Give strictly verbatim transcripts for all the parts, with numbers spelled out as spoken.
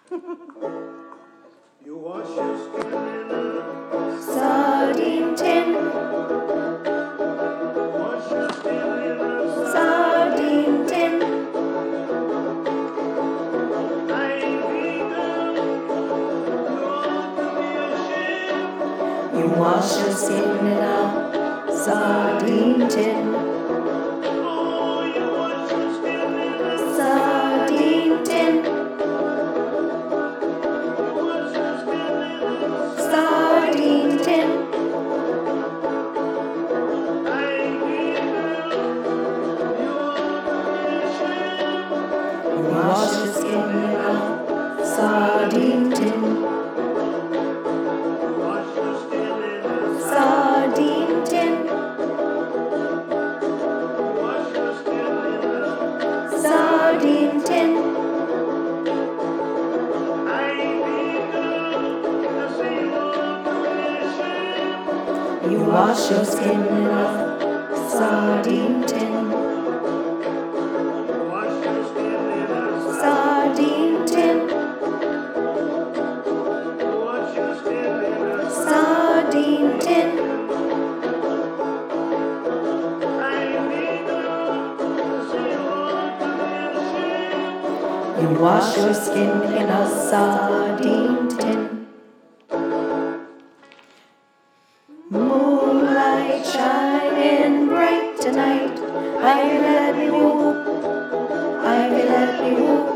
You wash your skin in a sardine tin, wash your skin in a sardine tin. I vegan. You ought to be ashamed. You wash your skin in a sardine tin, Oh, you wash your skin in a sardine tin, you wash your skin in a sardine tin. I vegan. You ought to be ashamed. You wash your skin in a sardine tin, Wash your skin in a sardine tin, wash your skin in a sardine tin. I vegan. I say you ought to be ashamed. You wash your skin in a sardine tin, Wash your skin in a sardine tin, wash your skin in a sardine tin. I vegan. I say you ought to be ashamed. You wash your skin in a sardine tin. Moonlight shining bright tonight. I let me whoop, I let me whoop.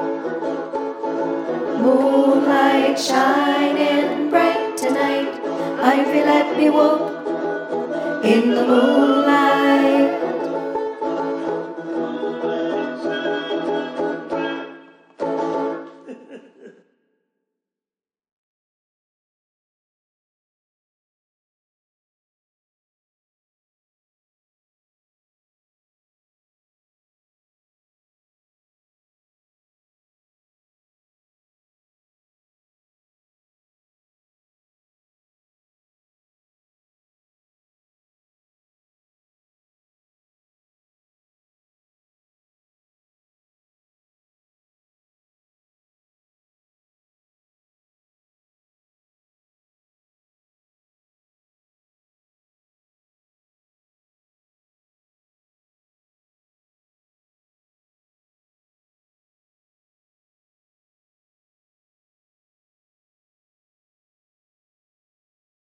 Moonlight shining bright tonight. I let me whoop in the moonlight.